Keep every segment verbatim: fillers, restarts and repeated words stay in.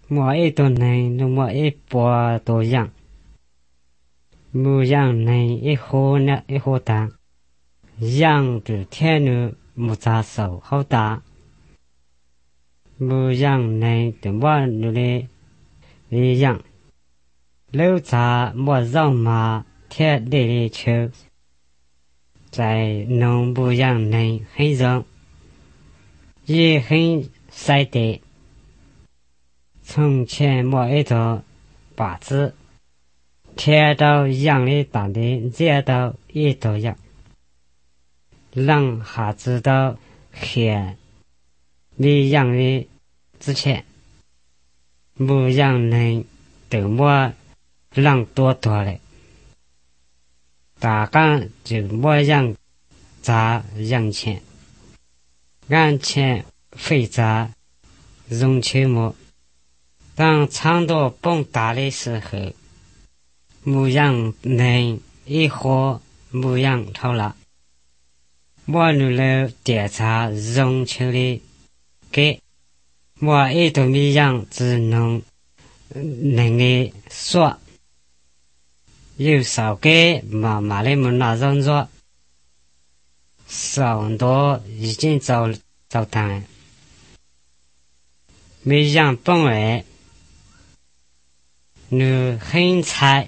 mỗi ít tuần này nó mỗi ít bò tổ dạng mù dạng này ít hồ nè ít hồ ta dạng từ thiên nữ một giá sầu hậu ta mù dạng này từ bao nữ lệ lý dạng lâu giá một dòng mà thiên địa lý chữ在农不样内很热，也很晒的。从前摸一头把子，贴到阳里打的，热到一头样，让哈知道黑离阳里之前，不样内都摸让多多嘞。大干就莫让砸让钱，按钱费砸容钱么？当长度蹦大的时候，莫让人一喝莫让头了，莫努了调查容钱的给，莫一都没让只能能给说。有少给妈妈的们那种做，少多已经糟糟蹋了，没让本来，你很菜，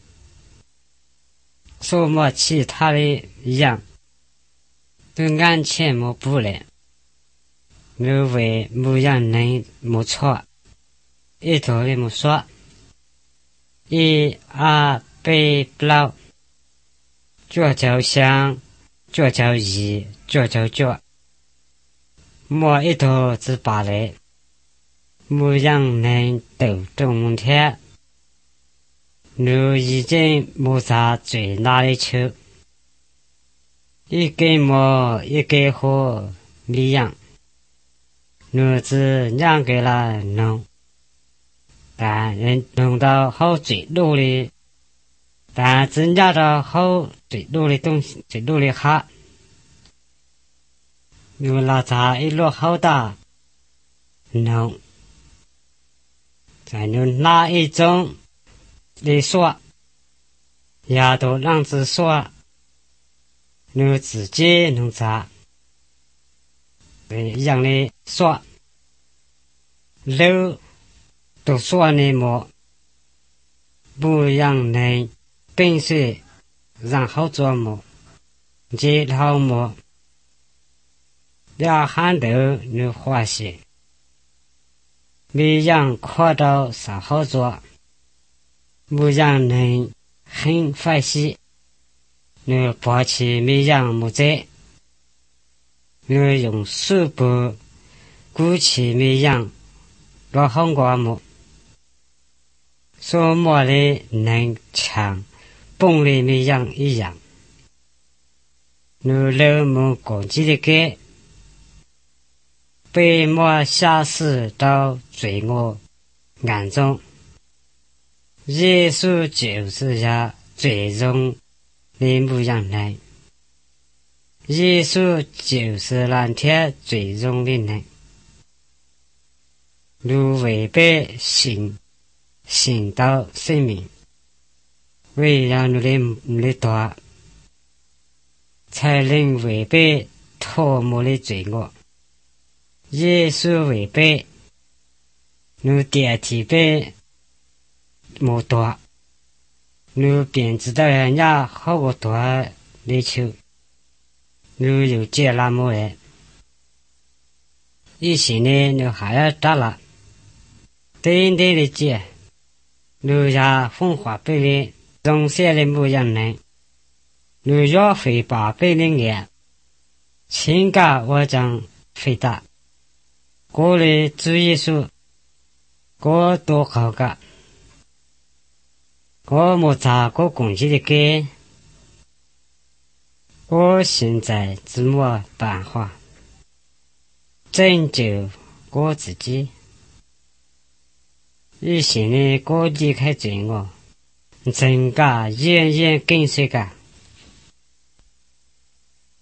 什么其他的样，都按钱没不来，你为没让人没错，一头的没说，一二。被不老，脚脚香，脚脚一，脚脚脚，摸一头只把来，莫让人抖中天，你已经没啥最哪里去，一根毛一根火一样，你只两个了弄，但人弄到好最努力。但增加到好最多的东西，最多的哈，有那茶一落好大，能，才能哪一种的说，也都让子说，你自己能茶，一样的说，楼都说你么，不让人。本是让好做么，接好么，俩hand头你欢喜，没让看到啥好做，不让人很欢喜，你抛弃没让木在，你用手部鼓起没让，落红瓜么，说么的能强。蹦里面样一样，你老母攻击的给，被莫下死到罪恶眼中，耶稣就是呀最终的模样来，耶稣就是蓝天最终的人，你违背信信道生命。为让你的你的多，才能违背托母的罪恶。耶稣违背，你代替背无多，你便知道人家好过多的求，你有接那么的，以前呢你还要打了，对对的接，你呀风华背的。中些的模样呢，你要会把别人眼，情感我将回答，我的主耶稣，我多好个，我没查过攻击的给，我现在怎么办法拯救我自己？以前呢，我离开罪恶。增加远远跟随个。